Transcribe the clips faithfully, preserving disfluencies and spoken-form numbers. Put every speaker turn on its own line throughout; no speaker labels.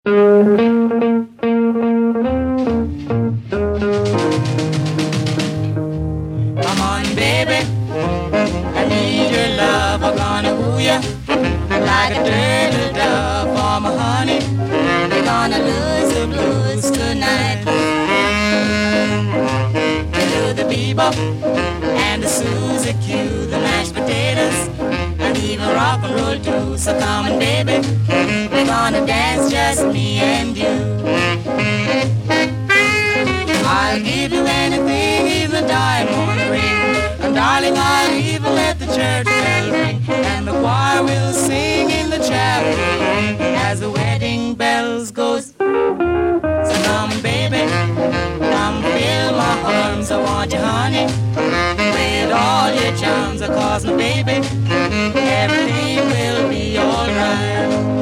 Come on, baby, I need your love. I'm gonna woo ya like a turtle dove for my honey. We're gonna lose the blues tonight. To the bebop and the Suzy Q, the mashed potatoes, and even rock and roll too. So come on, baby, we're gonna dance just me and you. I'll give you anything, even a diamond ring. And darling, I'll even let the church bell ring. And the choir will sing in the chapel as the wedding bells goes. So come, baby, come fill my arms. I want you, honey, with all your charms. Cause my baby, everything will be alright.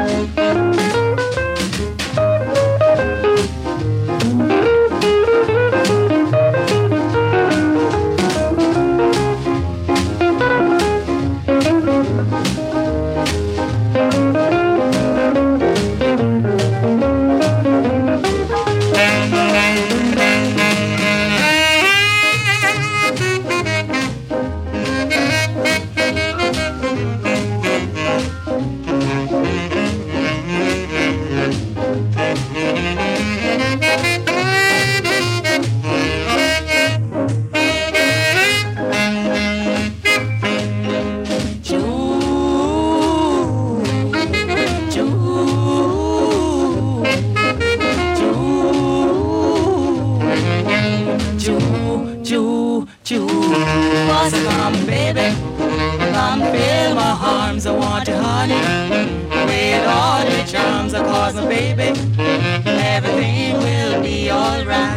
Come, baby, come fill my arms. I want you, honey, with all your charms. Cause my baby, everything will be alright.